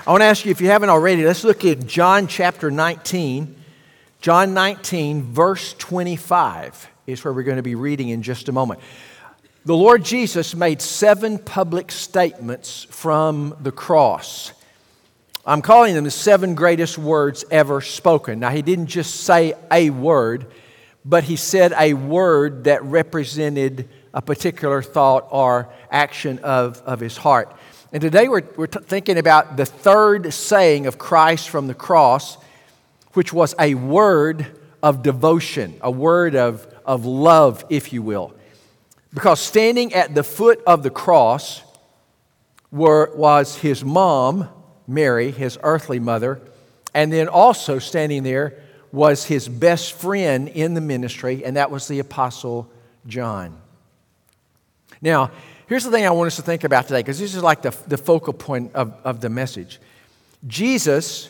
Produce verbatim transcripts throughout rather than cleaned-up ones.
I want to ask you, if you haven't already, let's look at John chapter nineteen. John nineteen, verse twenty-five is where we're going to be reading in just a moment. The Lord Jesus made seven public statements from the cross. I'm calling them the seven greatest words ever spoken. Now, he didn't just say a word, but he said a word that represented a particular thought or action of, of his heart. And today we're, we're t- thinking about the third saying of Christ from the cross, which was a word of devotion, a word of, of love, if you will. Because standing at the foot of the cross were, was his mom, Mary, his earthly mother, and then also standing there was his best friend in the ministry, and that was the Apostle John. Now, here's the thing I want us to think about today, because this is like the, the focal point of, of the message. Jesus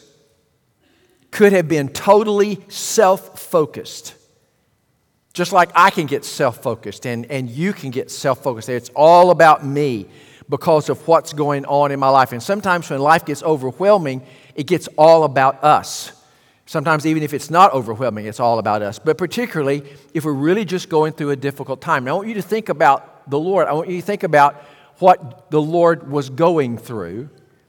could have been totally self-focused. Just like I can get self-focused and, and you can get self-focused. It's all about me because of what's going on in my life. And sometimes when life gets overwhelming, it gets all about us. Sometimes even if it's not overwhelming, it's all about us. But particularly if we're really just going through a difficult time. Now, I want you to think about the Lord. I want you to think about what the Lord was going through,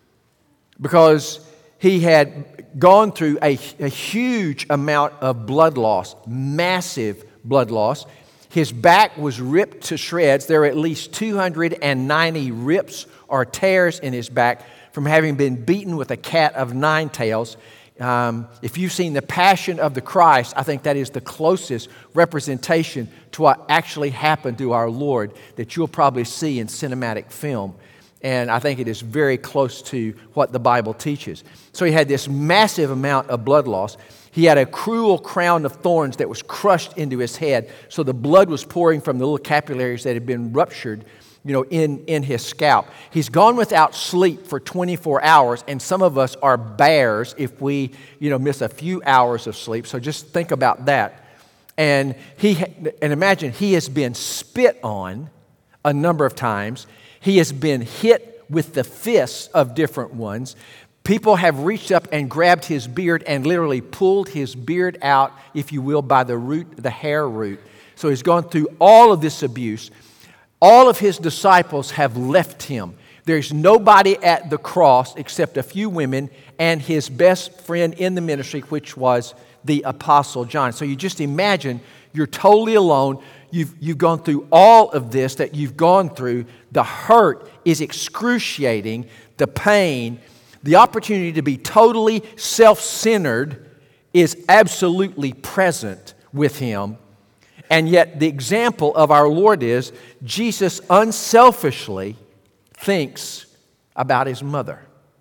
because he had gone through a, a huge amount of blood loss, massive blood loss. His back was ripped to shreds. There are at least two hundred ninety rips or tears in his back from having been beaten with a cat of nine tails. Um, if you've seen The Passion of the Christ, I think that is the closest representation to what actually happened to our Lord that you'll probably see in cinematic film. And I think it is very close to what the Bible teaches. So he had this massive amount of blood loss. He had a cruel crown of thorns that was crushed into his head. So the blood was pouring from the little capillaries that had been ruptured, you know, in, in his scalp. He's gone without sleep for twenty-four hours, and some of us are bears if we, you know, miss a few hours of sleep. So just think about that. And he and imagine he has been spit on a number of times. He has been hit with the fists of different ones. People have reached up and grabbed his beard and literally pulled his beard out, if you will, by the root, the hair root. So he's gone through all of this abuse. All of his disciples have left him. There's nobody at the cross except a few women and his best friend in the ministry, which was the Apostle John. So you just imagine you're totally alone. You've, you've gone through all of this that you've gone through. The hurt is excruciating. The pain, the opportunity to be totally self-centered is absolutely present with him. And yet the example of our Lord is Jesus unselfishly thinks about his mother.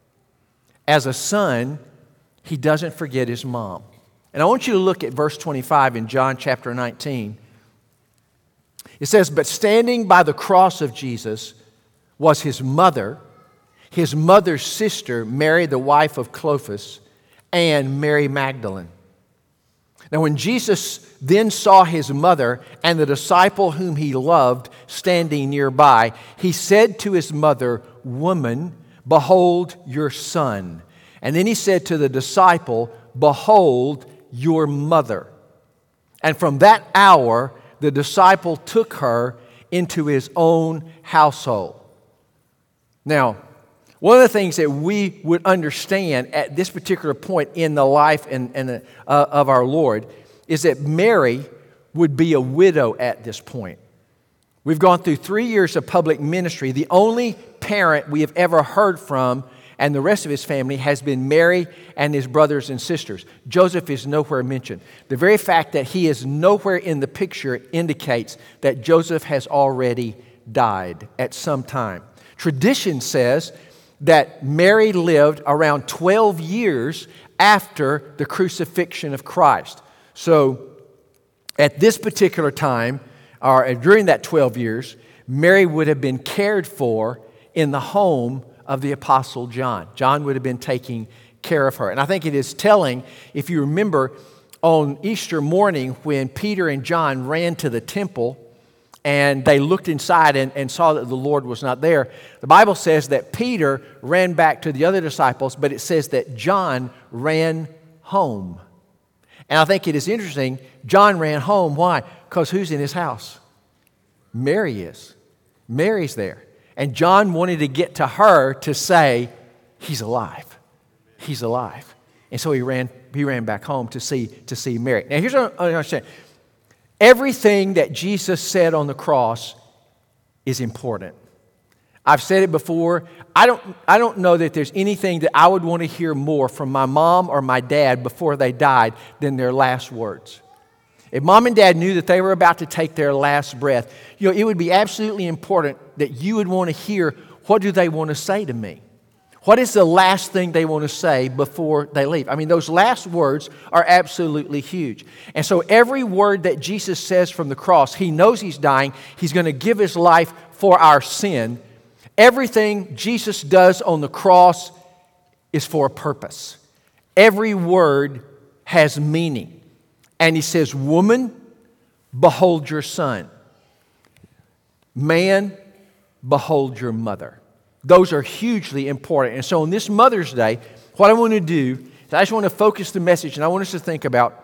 As a son, he doesn't forget his mom. And I want you to look at verse twenty-five in John chapter nineteen. It says, "But standing by the cross of Jesus was his mother, his mother's sister, Mary, the wife of Clopas, and Mary Magdalene." Now, when Jesus then saw his mother and the disciple whom he loved standing nearby, he said to his mother, "Woman, behold your son." And then he said to the disciple, "Behold your mother." And from that hour, the disciple took her into his own household. Now, one of the things that we would understand at this particular point in the life and, and the, uh, of our Lord is that Mary would be a widow at this point. We've gone through three years of public ministry. The only parent we have ever heard from and the rest of his family has been Mary and his brothers and sisters. Joseph is nowhere mentioned. The very fact that he is nowhere in the picture indicates that Joseph has already died at some time. Tradition says that Mary lived around twelve years after the crucifixion of Christ. So at this particular time, or during that twelve years, Mary would have been cared for in the home of the Apostle John. John would have been taking care of her. And I think it is telling, if you remember, on Easter morning when Peter and John ran to the temple and they looked inside and, and saw that the Lord was not there. The Bible says that Peter ran back to the other disciples, but it says that John ran home. And I think it is interesting, John ran home. Why? Because who's in his house? Mary is. Mary's there. And John wanted to get to her to say, he's alive. He's alive. And so he ran, he ran back home to see, to see Mary. Now here's what I understand. Everything that Jesus said on the cross is important. I've said it before. I don't, I don't know that there's anything that I would want to hear more from my mom or my dad before they died than their last words. If mom and dad knew that they were about to take their last breath, you know, it would be absolutely important that you would want to hear, what do they want to say to me? What is the last thing they want to say before they leave? I mean, those last words are absolutely huge. And so every word that Jesus says from the cross, he knows he's dying. He's going to give his life for our sin. Everything Jesus does on the cross is for a purpose. Every word has meaning. And he says, woman, behold your son. Man, behold your mother. Those are hugely important. And so on this Mother's Day, what I want to do is I just want to focus the message, and I want us to think about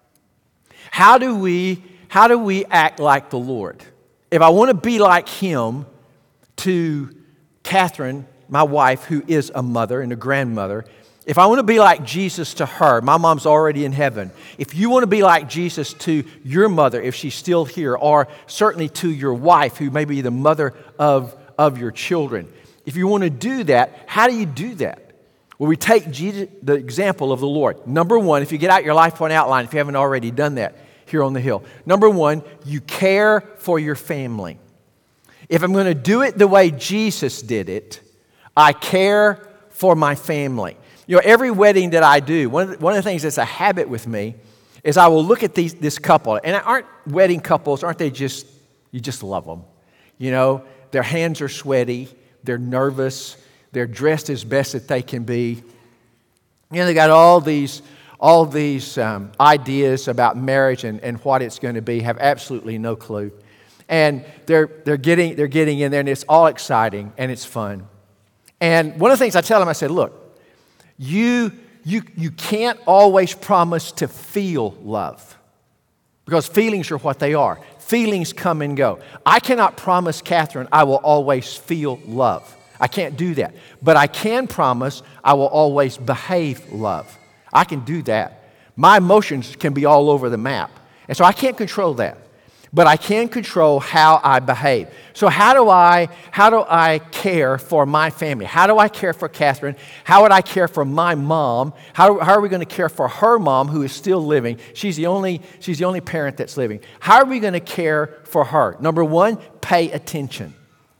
how do we, how do we act like the Lord? If I want to be like him to Catherine, my wife, who is a mother and a grandmother, if I want to be like Jesus to her, my mom's already in heaven. If you want to be like Jesus to your mother, if she's still here, or certainly to your wife, who may be the mother of, of your children, if you want to do that, how do you do that? Well, we take Jesus, the example of the Lord. Number one, if you get out your life point outline, if you haven't already done that here on the hill. Number one, you care for your family. If I'm going to do it the way Jesus did it, I care for my family. You know, every wedding that I do, one of the, one of the things that's a habit with me is I will look at these, this couple. And aren't wedding couples, aren't they just, you just love them. You know, their hands are sweaty. They're nervous. They're dressed as best that they can be. You know, they got all these, all these um, ideas about marriage and, and what it's going to be. Have absolutely no clue. And they're they're getting they're getting in there, and it's all exciting and it's fun. And one of the things I tell them, I said, look, you you you can't always promise to feel love, because feelings are what they are. Feelings come and go. I cannot promise Catherine I will always feel love. I can't do that. But I can promise I will always behave love. I can do that. My emotions can be all over the map. And so I can't control that. But I can control how I behave. So how do I how do I care for my family? How do I care for Catherine? How would I care for my mom? How, how are we going to care for her mom, who is still living? She's the only she's the only parent that's living. How are we going to care for her? Number one, pay attention.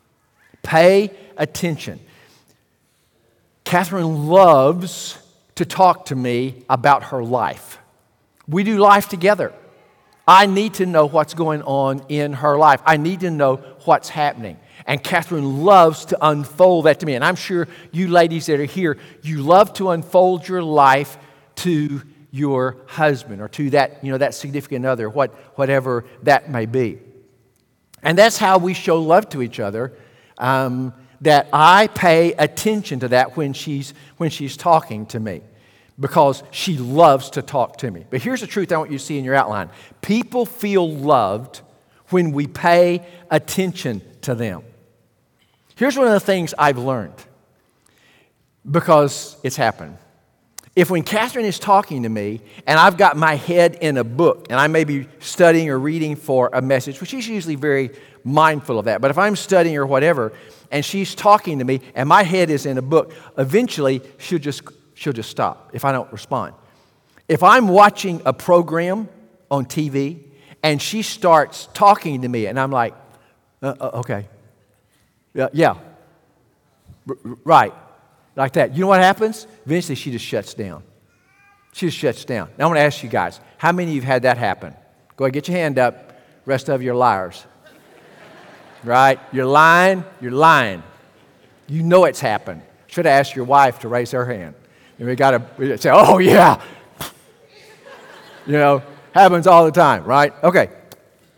Pay attention. Catherine loves to talk to me about her life. We do life together. I need to know what's going on in her life. I need to know what's happening. And Catherine loves to unfold that to me. And I'm sure you ladies that are here, you love to unfold your life to your husband or to that, you know, that significant other, what, whatever that may be. And that's how we show love to each other, um, that I pay attention to that when she's, when she's talking to me, because she loves to talk to me. But here's the truth I want you to see in your outline. People feel loved when we pay attention to them. Here's one of the things I've learned, because it's happened. If when Catherine is talking to me and I've got my head in a book and I may be studying or reading for a message, which she's usually very mindful of that, but if I'm studying or whatever and she's talking to me and my head is in a book, eventually she'll just she'll just stop if I don't respond. If I'm watching a program on T V and she starts talking to me and I'm like, uh, uh, okay, yeah, yeah. R- right. Like that. You know what happens? Eventually she just shuts down. She just shuts down. Now I want to ask you guys, how many of you have had that happen? Go ahead, get your hand up. Rest of you are liars. Right? You're lying. You're lying. You know it's happened. Should have asked your wife to raise her hand. And we got to say, oh yeah. You know, happens all the time, right? Okay.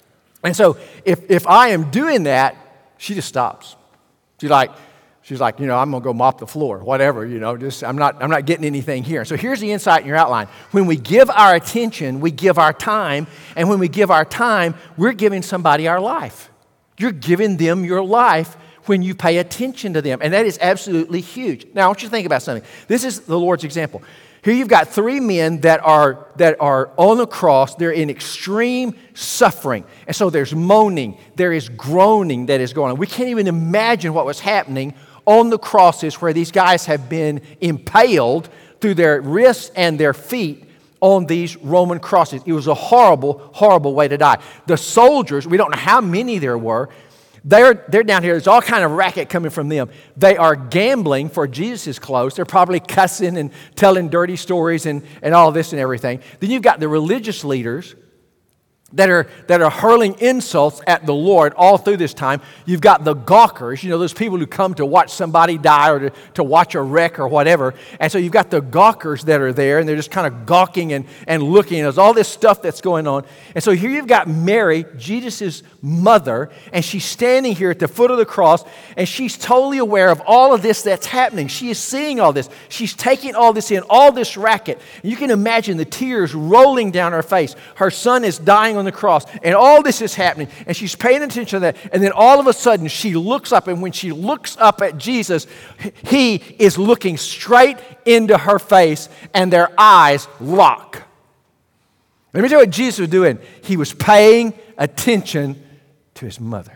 And so if, if I am doing that, she just stops. She's like, she's like, you know, I'm going to go mop the floor, whatever, you know, just I'm not, I'm not getting anything here. So here's the insight in your outline. When we give our attention, we give our time. And when we give our time, we're giving somebody our life. You're giving them your life when you pay attention to them. And that is absolutely huge. Now, I want you to think about something. This is the Lord's example. Here you've got three men that are, that are on the cross. They're in extreme suffering. And so there's moaning. There is groaning that is going on. We can't even imagine what was happening on the crosses where these guys have been impaled through their wrists and their feet on these Roman crosses. It was a horrible, horrible way to die. The soldiers, we don't know how many there were, They're, they're down here. There's all kind of racket coming from them. They are gambling for Jesus' clothes. They're probably cussing and telling dirty stories and, and all this and everything. Then you've got the religious leaders that are, that are hurling insults at the Lord all through this time. You've got the gawkers, you know, those people who come to watch somebody die or to, to watch a wreck or whatever. And so you've got the gawkers that are there, and they're just kind of gawking and, and looking. There's all this stuff that's going on. And so here you've got Mary, Jesus' mother, and she's standing here at the foot of the cross, and she's totally aware of all of this that's happening. She is seeing all this. She's taking all this in, all this racket. And you can imagine the tears rolling down her face. Her son is dying on the cross, and all this is happening, and she's paying attention to that, and then all of a sudden she looks up, and when she looks up at Jesus, he is looking straight into her face, and their eyes lock. Let me tell you what Jesus was doing. He was paying attention to his mother,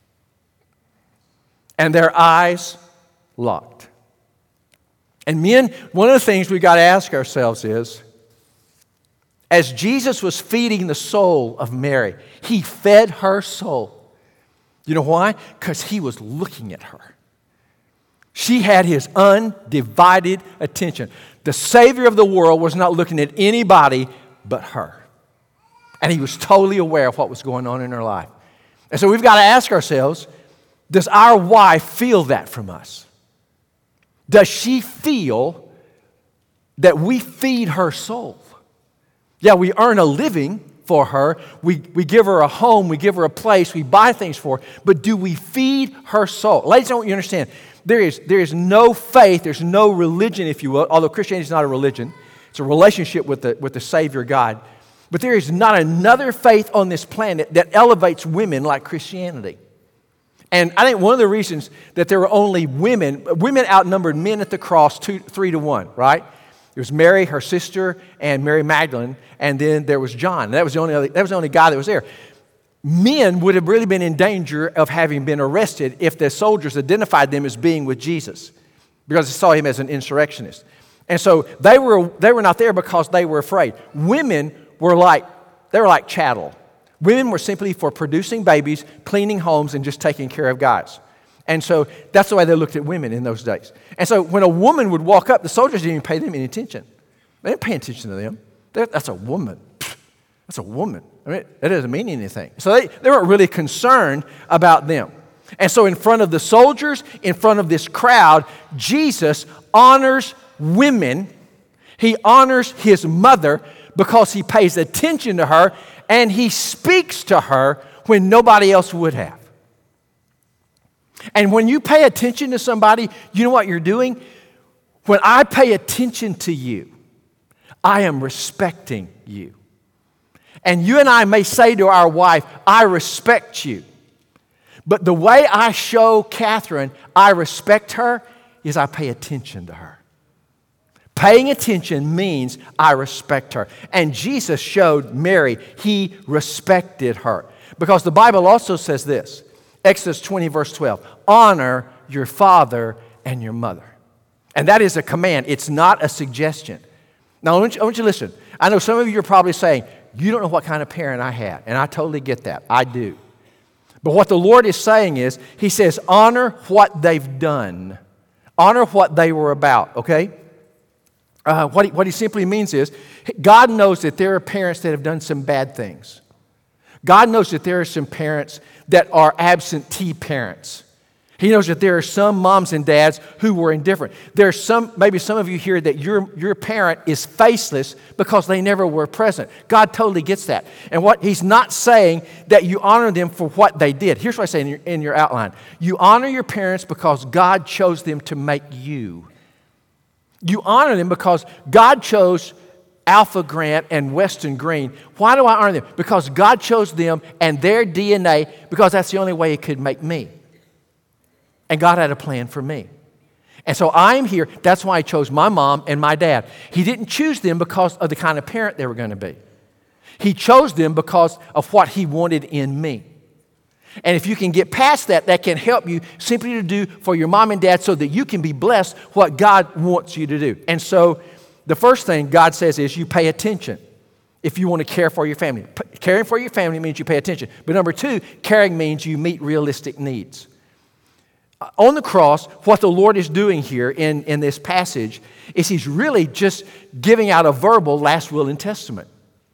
and their eyes locked. And men, one of the things we got to ask ourselves is, as Jesus was feeding the soul of Mary, he fed her soul. You know why? Because he was looking at her. She had his undivided attention. The Savior of the world was not looking at anybody but her. And he was totally aware of what was going on in her life. And so we've got to ask ourselves, does our wife feel that from us? Does she feel that we feed her soul? Yeah, we earn a living for her. We, we give her a home. We give her a place. We buy things for her. But do we feed her soul? Ladies, I want you to understand, there is, there is no faith, there's no religion, if you will, although Christianity is not a religion. It's a relationship with the, with the Savior God. But there is not another faith on this planet that elevates women like Christianity. And I think one of the reasons that there were only women, women outnumbered men at the cross two, three to one, right? It was Mary, her sister, and Mary Magdalene, and then there was John. And that was the only other, that was the only guy that was there. Men would have really been in danger of having been arrested if the soldiers identified them as being with Jesus, because they saw him as an insurrectionist. And so they were they were not there because they were afraid. Women were like they were like chattel. Women were simply for producing babies, cleaning homes, and just taking care of guys. And so that's the way they looked at women in those days. And so when a woman would walk up, the soldiers didn't even pay them any attention. They didn't pay attention to them. They're, that's a woman. That's a woman. I mean, that doesn't mean anything. So they, they weren't really concerned about them. And so in front of the soldiers, in front of this crowd, Jesus honors women. He honors his mother because he pays attention to her, and he speaks to her when nobody else would have. And when you pay attention to somebody, you know what you're doing? When I pay attention to you, I am respecting you. And you and I may say to our wife, I respect you. But the way I show Catherine I respect her is I pay attention to her. Paying attention means I respect her. And Jesus showed Mary he respected her. Because the Bible also says this, Exodus twenty, verse twelve, honor your father and your mother. And that is a command. It's not a suggestion. Now, I want you, I want you to listen. I know some of you are probably saying, you don't know what kind of parent I had. And I totally get that. I do. But what the Lord is saying is, he says, honor what they've done. Honor what they were about, okay? Uh, what, he, what he simply means is, God knows that there are parents that have done some bad things. God knows that there are some parents that are absentee parents. He knows that there are some moms and dads who were indifferent. There's some, maybe some of you here that your, your parent is faceless because they never were present. God totally gets that. And what he's not saying that you honor them for what they did. Here's what I say in your, in your outline. You honor your parents because God chose them to make you. You honor them because God chose Alpha Grant and Weston Green. Why do I honor them? Because God chose them and their D N A, because that's the only way it could make me. And God had a plan for me. And so I'm here. That's why I chose my mom and my dad. He didn't choose them because of the kind of parent they were going to be. He chose them because of what he wanted in me. And if you can get past that, that can help you simply to do for your mom and dad so that you can be blessed what God wants you to do. And so the first thing God says is you pay attention if you want to care for your family. P- caring for your family means you pay attention. But number two, caring means you meet realistic needs. On the cross, what the Lord is doing here in, in this passage is he's really just giving out a verbal last will and testament.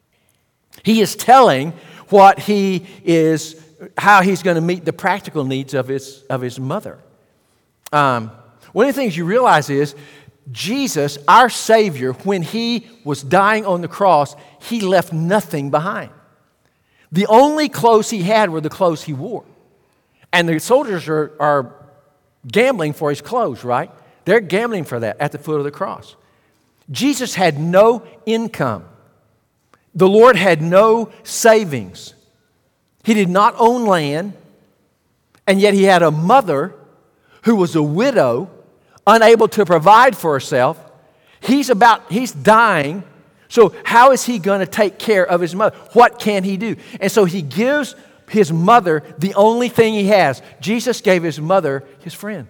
He is telling what he is, how he's going to meet the practical needs of his, of his mother. Um, one of the things you realize is Jesus, our Savior, when he was dying on the cross, he left nothing behind. The only clothes he had were the clothes he wore. And the soldiers are, are gambling for his clothes, right? They're gambling for that at the foot of the cross. Jesus had no income. The Lord had no savings. He did not own land, and yet he had a mother who was a widow, unable to provide for herself. He's about, he's dying. So how is he going to take care of his mother? What can he do? And so he gives his mother the only thing he has. Jesus gave his mother his friend.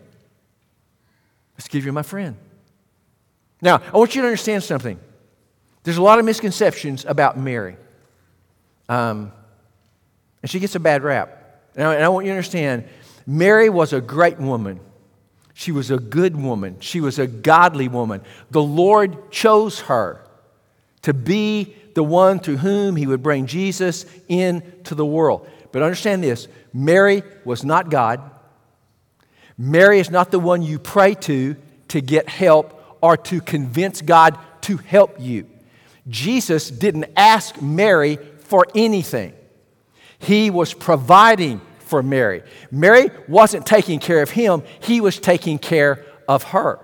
Let's give you my friend. Now, I want you to understand something. There's a lot of misconceptions about Mary. Um, and she gets a bad rap. And I, and I want you to understand, Mary was a great woman. She was a good woman. She was a godly woman. The Lord chose her to be the one through whom he would bring Jesus into the world. But understand this, Mary was not God. Mary is not the one you pray to to get help or to convince God to help you. Jesus didn't ask Mary for anything. He was providing for Mary. Mary wasn't taking care of him. He was taking care of her.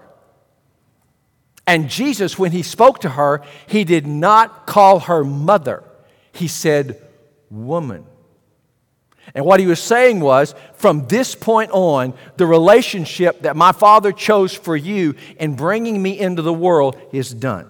And Jesus, when he spoke to her, he did not call her mother. He said, woman. And what he was saying was, from this point on, the relationship that my Father chose for you in bringing me into the world is done.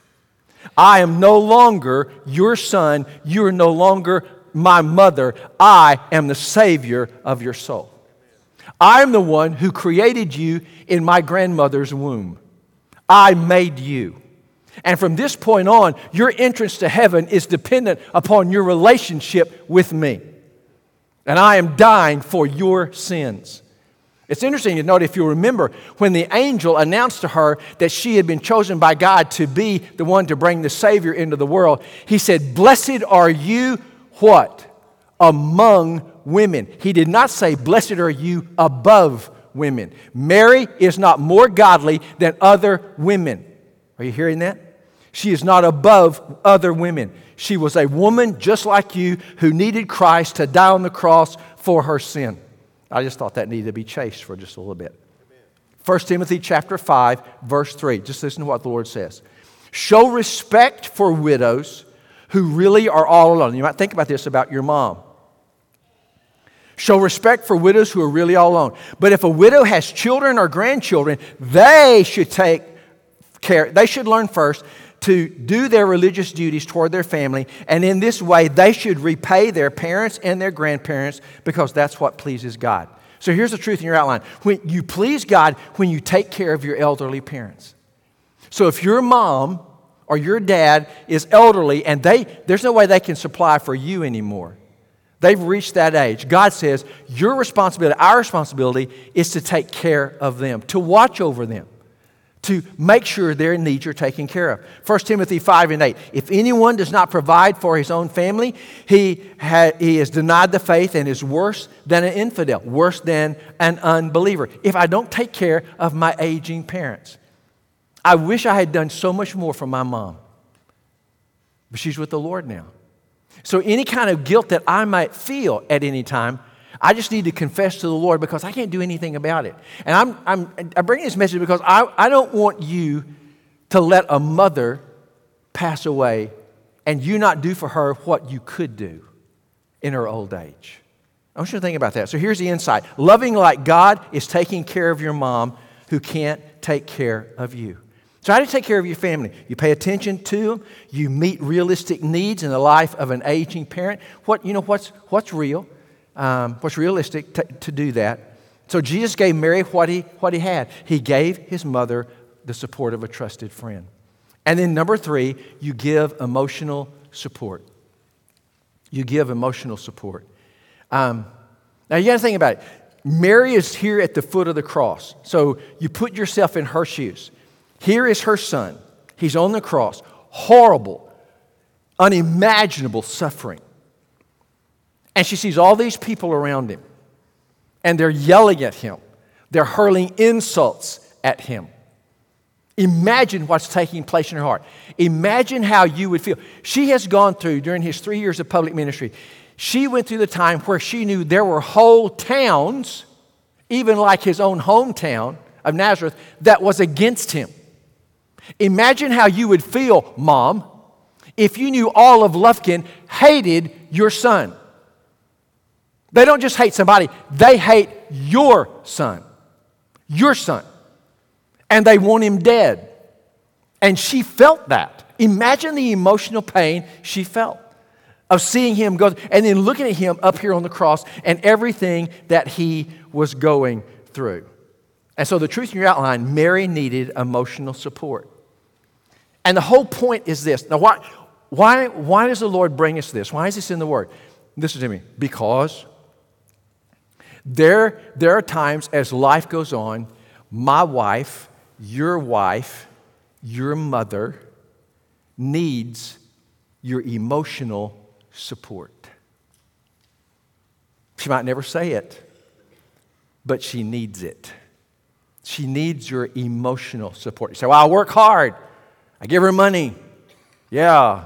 I am no longer your son. You are no longer my mother. I am the Savior of your soul. I am the one who created you in my grandmother's womb. I made you. And from this point on, your entrance to heaven is dependent upon your relationship with me. And I am dying for your sins. It's interesting to note, if you remember, when the angel announced to her that she had been chosen by God to be the one to bring the Savior into the world, he said, blessed are you, what? Among women. He did not say, blessed are you above women. Mary is not more godly than other women. Are you hearing that? She is not above other women. She was a woman just like you who needed Christ to die on the cross for her sin. I just thought that needed to be chased for just a little bit. First Timothy chapter five, verse three. Just listen to what the Lord says. Show respect for widows who really are all alone. You might think about this about your mom. Show respect for widows who are really all alone. But if a widow has children or grandchildren, they should take care. They should learn first to do their religious duties toward their family, and in this way they should repay their parents and their grandparents, because that's what pleases God. So here's the truth in your outline. When you please God when you take care of your elderly parents. So if your mom or your dad is elderly and they there's no way they can supply for you anymore. They've reached that age. God says your responsibility, our responsibility, is to take care of them, to watch over them, to make sure their needs are taken care of. First Timothy five and eight. If anyone does not provide for his own family, he, ha- he has denied the faith and is worse than an infidel, worse than an unbeliever. If I don't take care of my aging parents, I wish I had done so much more for my mom. But she's with the Lord now. So any kind of guilt that I might feel at any time, I just need to confess to the Lord because I can't do anything about it. And I'm, I'm, I bring this message because I, I don't want you to let a mother pass away and you not do for her what you could do in her old age. I want you to think about that. So here's the insight. Loving like God is taking care of your mom who can't take care of you. So how do you take care of your family? You pay attention to them. You meet realistic needs in the life of an aging parent. What, you know, what's, what's real? Um, what's realistic to, to do that. So Jesus gave Mary what he, what he had. He gave his mother the support of a trusted friend. And then number three, you give emotional support. You give emotional support. Um, now you got to think about it. Mary is here at the foot of the cross. So you put yourself in her shoes. Here is her son. He's on the cross. Horrible, unimaginable suffering. And she sees all these people around him. And they're yelling at him. They're hurling insults at him. Imagine what's taking place in her heart. Imagine how you would feel. She has gone through, during his three years of public ministry, she went through the time where she knew there were whole towns, even like his own hometown of Nazareth, that was against him. Imagine how you would feel, Mom, if you knew all of Lufkin hated your son. They don't just hate somebody, they hate your son. Your son. And they want him dead. And she felt that. Imagine the emotional pain she felt of seeing him go, and then looking at him up here on the cross and everything that he was going through. And so the truth in your outline, Mary needed emotional support. And the whole point is this. Now, why, why, why does the Lord bring us this? Why is this in the Word? Listen to me. Because there, there are times as life goes on, my wife, your wife, your mother needs your emotional support. She might never say it, but she needs it. She needs your emotional support. You say, well, I work hard. I give her money. Yeah.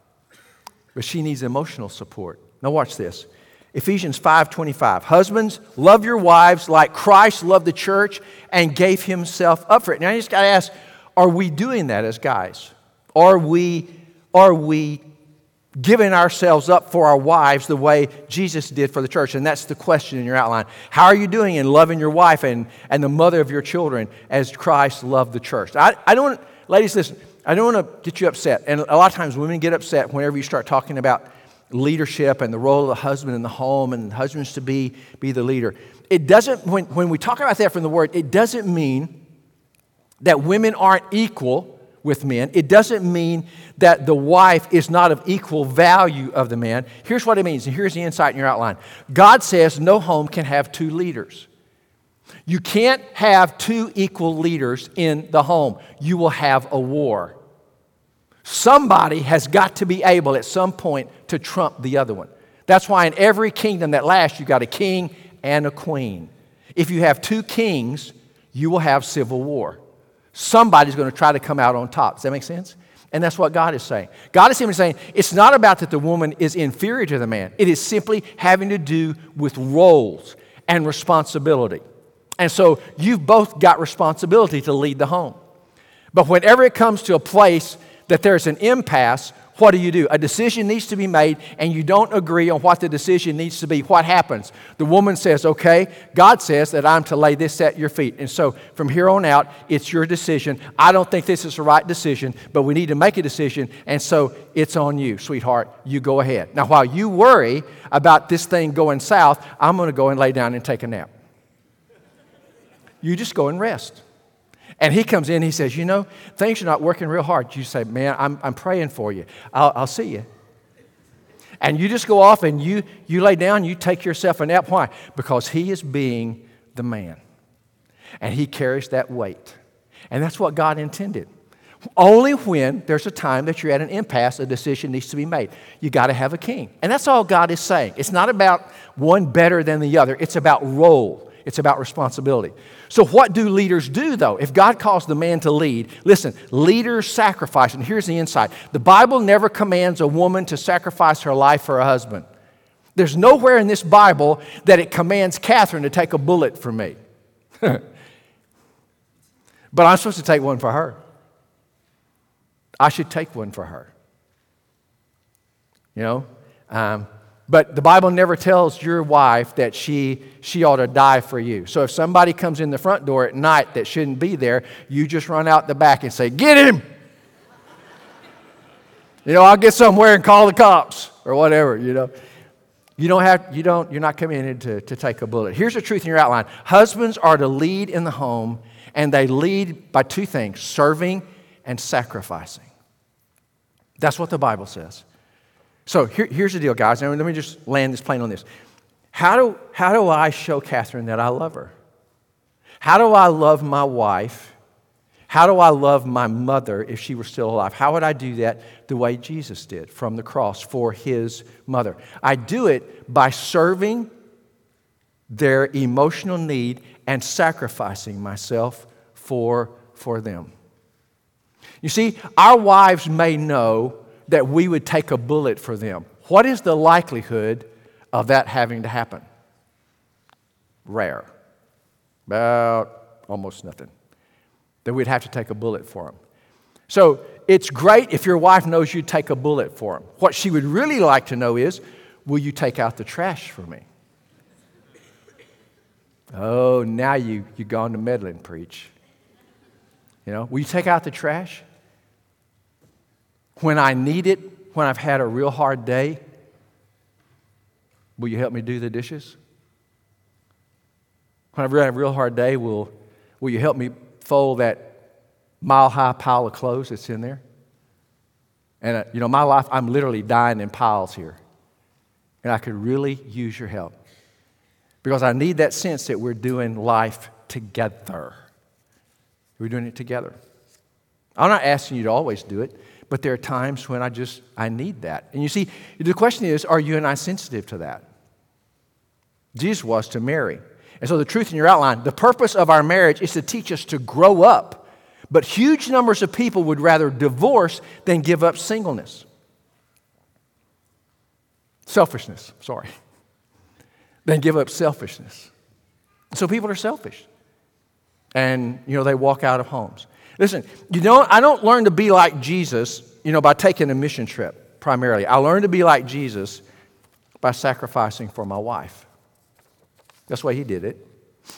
But she needs emotional support. Now watch this. Ephesians five twenty-five. Husbands, love your wives like Christ loved the church and gave himself up for it. Now you just got to ask, are we doing that as guys? Are we, are we giving ourselves up for our wives the way Jesus did for the church? And that's the question in your outline. How are you doing in loving your wife and, and the mother of your children as Christ loved the church? I, I don't, ladies, listen, I don't want to get you upset. And a lot of times women get upset whenever you start talking about leadership and the role of the husband in the home and husbands to be, be the leader. It doesn't, when, when we talk about that from the Word, it doesn't mean that women aren't equal with men. It doesn't mean that the wife is not of equal value of the man. Here's what it means, and here's the insight in your outline. God says no home can have two leaders. You can't have two equal leaders in the home. You will have a war. Somebody has got to be able at some point to trump the other one. That's why in every kingdom that lasts, you've got a king and a queen. If you have two kings, you will have civil war. Somebody's going to try to come out on top. Does that make sense? And that's what God is saying. God is simply saying it's not about that the woman is inferior to the man. It is simply having to do with roles and responsibility. And so you've both got responsibility to lead the home. But whenever it comes to a place that there's an impasse, what do you do? A decision needs to be made and you don't agree on what the decision needs to be. What happens? The woman says, okay, God says that I'm to lay this at your feet. And so from here on out, it's your decision. I don't think this is the right decision, but we need to make a decision. And so it's on you, sweetheart. You go ahead. Now, while you worry about this thing going south, I'm going to go and lay down and take a nap. You just go and rest. And he comes in, he says, you know, things are not working real hard. You say, man, I'm, I'm praying for you. I'll, I'll see you. And you just go off and you, you lay down, you take yourself a nap. Why? Because he is being the man. And he carries that weight. And that's what God intended. Only when there's a time that you're at an impasse, a decision needs to be made. You got to have a king. And that's all God is saying. It's not about one better than the other. It's about role. It's about responsibility. So what do leaders do, though? If God calls the man to lead, listen, leaders sacrifice. And here's the insight. The Bible never commands a woman to sacrifice her life for a husband. There's nowhere in this Bible that it commands Catherine to take a bullet for me. But I'm supposed to take one for her. I should take one for her. You know? Um, but the Bible never tells your wife that she, she ought to die for you. So if somebody comes in the front door at night that shouldn't be there, you just run out the back and say, "Get him!" You know, I'll get somewhere and call the cops or whatever, you know. You don't have, you don't, you're not committed to, to take a bullet. Here's the truth in your outline. Husbands are to lead in the home, and they lead by two things, serving and sacrificing. That's what the Bible says. So here, here's the deal, guys. Now, let me just land this plane on this. How do, how do I show Catherine that I love her? How do I love my wife? How do I love my mother if she were still alive? How would I do that the way Jesus did from the cross for his mother? I do it by serving their emotional need and sacrificing myself for, for them. You see, our wives may know that we would take a bullet for them. What is the likelihood of that having to happen? Rare. About almost nothing. That we'd have to take a bullet for them. So it's great if your wife knows you'd take a bullet for them. What she would really like to know is, will you take out the trash for me? Oh, now you, you've gone to meddling, preach. You know, will you take out the trash? When I need it, when I've had a real hard day, will you help me do the dishes? When I've had a real hard day, will, will you help me fold that mile-high pile of clothes that's in there? And, uh, you know, my life, I'm literally dying in piles here. And I could really use your help. Because I need that sense that we're doing life together. We're doing it together. I'm not asking you to always do it, but there are times when I just, I need that. And you see, the question is, are you and I sensitive to that? Jesus was to Mary. And so the truth in your outline, the purpose of our marriage is to teach us to grow up. But huge numbers of people would rather divorce than give up singleness. Selfishness, sorry. Than give up selfishness. So people are selfish. And, you know, they walk out of homes. Listen, you don't, I don't learn to be like Jesus, you know, by taking a mission trip, primarily. I learn to be like Jesus by sacrificing for my wife. That's the way he did it.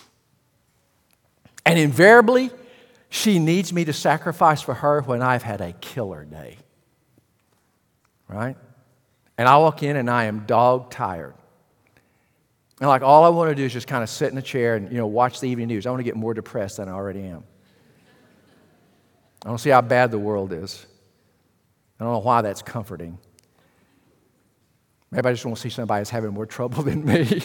And invariably, she needs me to sacrifice for her when I've had a killer day. Right? And I walk in and I am dog tired. And like all I want to do is just kind of sit in a chair and, you know, watch the evening news. I want to get more depressed than I already am. I don't see how bad the world is. I don't know why that's comforting. Maybe I just want to see somebody that's having more trouble than me.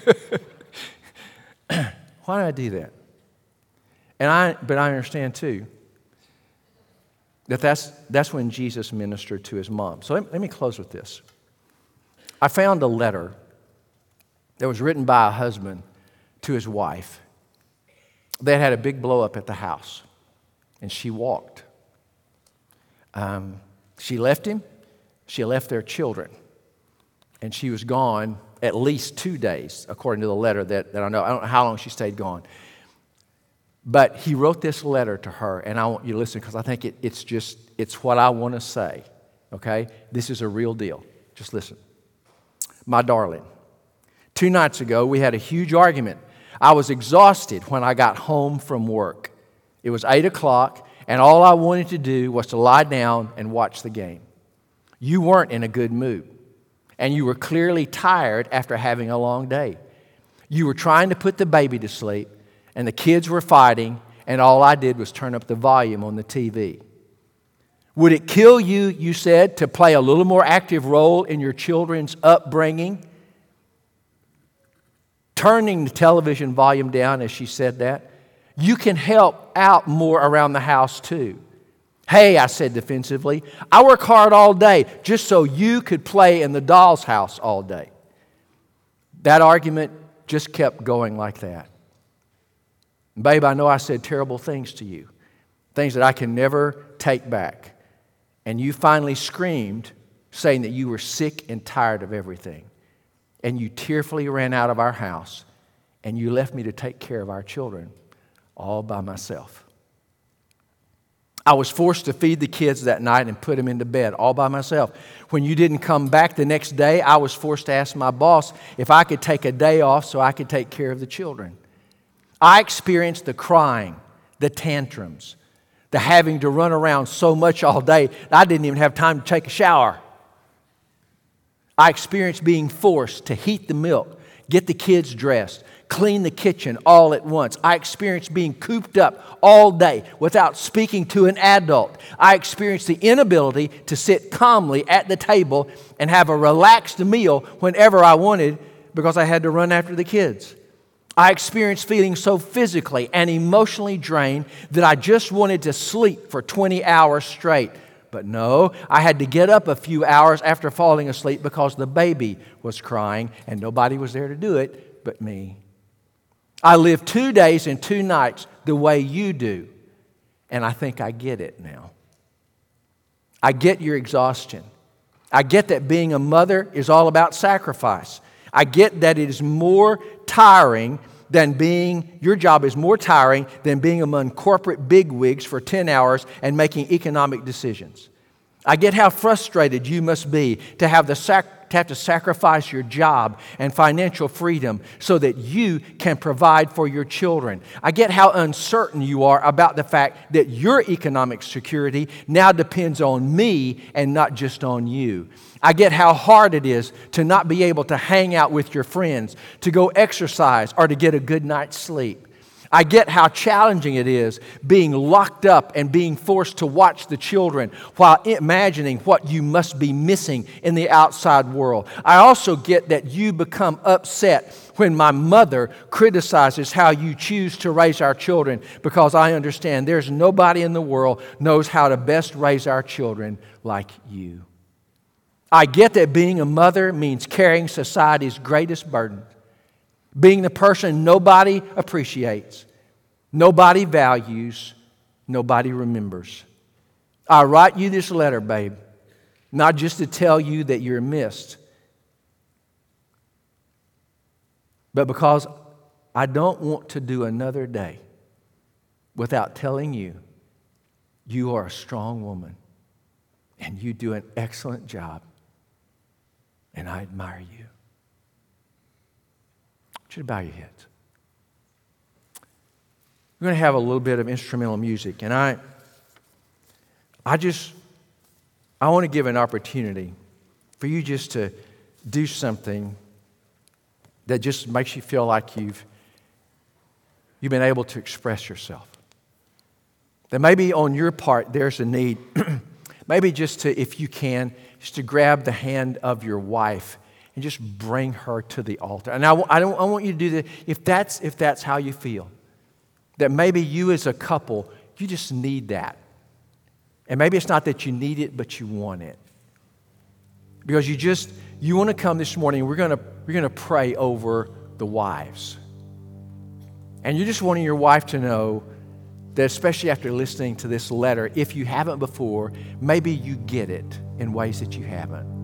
Why do I do that? And I, but I understand too that that's, that's when Jesus ministered to his mom. So let, let me close with this. I found a letter that was written by a husband to his wife. They had had a big blow up at the house. And she walked. Um, she left him. She left their children. And she was gone at least two days, according to the letter that, that I know. I don't know how long she stayed gone. But he wrote this letter to her, and I want you to listen because I think it, it's just, it's what I want to say, okay? This is a real deal. Just listen. My darling, two nights ago, we had a huge argument. I was exhausted when I got home from work. It was eight o'clock, and all I wanted to do was to lie down and watch the game. You weren't in a good mood, and you were clearly tired after having a long day. You were trying to put the baby to sleep, and the kids were fighting, and all I did was turn up the volume on the T V. Would it kill you, you said, to play a little more active role in your children's upbringing? Turning the television volume down as she said that, You can help out more around the house too. Hey, I said defensively, I work hard all day just so you could play in the doll's house all day. That argument just kept going like that. Babe, I know I said terrible things to you, things that I can never take back. And you finally screamed, saying that you were sick and tired of everything. And you tearfully ran out of our house, and you left me to take care of our children all by myself. I was forced to feed the kids that night and put them into bed all by myself. When you didn't come back the next day, I was forced to ask my boss if I could take a day off so I could take care of the children. I experienced the crying, the tantrums, the having to run around so much all day that I didn't even have time to take a shower. I experienced being forced to heat the milk, get the kids dressed, clean the kitchen all at once. I experienced being cooped up all day without speaking to an adult. I experienced the inability to sit calmly at the table and have a relaxed meal whenever I wanted because I had to run after the kids. I experienced feeling so physically and emotionally drained that I just wanted to sleep for twenty hours straight. But no, I had to get up a few hours after falling asleep because the baby was crying and nobody was there to do it but me. I lived two days and two nights the way you do, and I think I get it now. I get your exhaustion. I get that being a mother is all about sacrifice. I get that it is more tiring than being, your job is more tiring than being among corporate bigwigs for ten hours and making economic decisions. I get how frustrated you must be to have the sac- to have to sacrifice your job and financial freedom so that you can provide for your children. I get how uncertain you are about the fact that your economic security now depends on me and not just on you. I get how hard it is to not be able to hang out with your friends, to go exercise, or to get a good night's sleep. I get how challenging it is being locked up and being forced to watch the children while imagining what you must be missing in the outside world. I also get that you become upset when my mother criticizes how you choose to raise our children because I understand there's nobody in the world knows how to best raise our children like you. I get that being a mother means carrying society's greatest burden. Being the person nobody appreciates, nobody values, nobody remembers. I write you this letter, babe, not just to tell you that you're missed, but because I don't want to do another day without telling you you are a strong woman and you do an excellent job, and I admire you. I want you to bow your heads. We're going to have a little bit of instrumental music, and I, I just, I want to give an opportunity for you just to do something that just makes you feel like you've, you've been able to express yourself. That maybe on your part there's a need, maybe just to, if you can, just to grab the hand of your wife and just bring her to the altar. And I, I, don't, I want you to do that if that's, if that's how you feel. That maybe you as a couple, you just need that. And maybe it's not that you need it, but you want it. Because you just, you want to come this morning, we're going to, we're going to pray over the wives. And you're just wanting your wife to know that, especially after listening to this letter, if you haven't before, maybe you get it in ways that you haven't.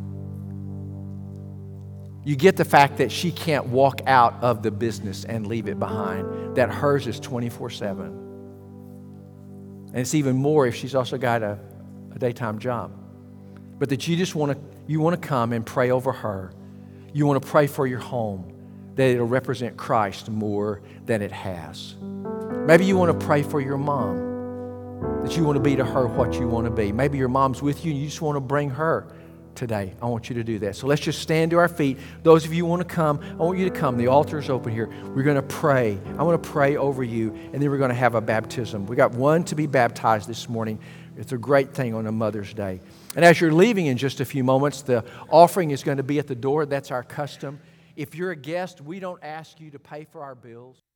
You get the fact that she can't walk out of the business and leave it behind, that hers is twenty-four seven. And it's even more if she's also got a, a daytime job. But that you just want to, you want to come and pray over her. You want to pray for your home, that it'll represent Christ more than it has. Maybe you want to pray for your mom, that you want to be to her what you want to be. Maybe your mom's with you and you just want to bring her today. I want you to do that. So let's just stand to our feet. Those of you who want to come, I want you to come. The altar is open here. We're going to pray. I want to pray over you, and then we're going to have a baptism. We got one to be baptized this morning. It's a great thing on a Mother's Day. And as you're leaving in just a few moments, the offering is going to be at the door. That's our custom. If you're a guest, we don't ask you to pay for our bills.